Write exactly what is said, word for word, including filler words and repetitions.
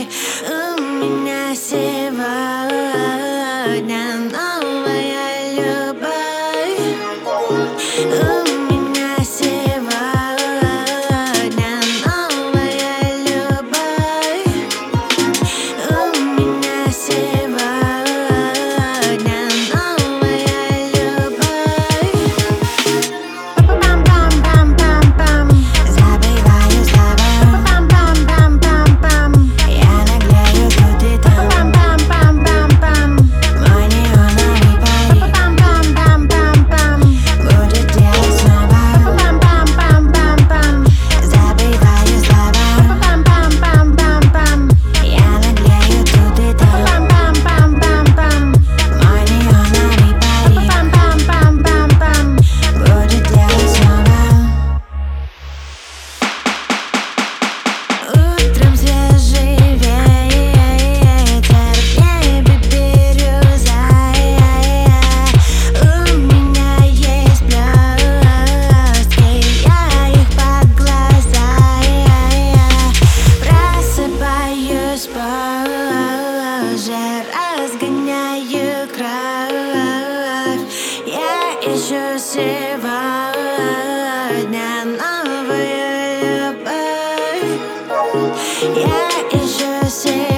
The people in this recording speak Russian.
У меня сегодня новая любовь. У меня сегодня новая любовь. У меня сегодня новая любовь. Пам-пам-пам-пам-пам. Забываю слова. Пам-пам-пам-пам-пам. Я наглею тут и там. Пам-пам-пам-пам-пам. Мой неоновый парик. Пам-пам-пам-пам-пам. Будет делать снова. Пам-пам-пам-пам-пам. Забываю слова. Пам-пам-пам-пам-пам. Я наглею тут и там. Пам-пам-пам-пам-пам. Мой неоновый парик. Пам-пам-пам-пам-пам. Будет делать снова. Утром свежий ветер, в небе бирюза. У меня есть блестки, я их под глаза. Просыпаюсь позже, разгоняю кровь. Я ищу сегодня новую любовь. Я ищу сегодня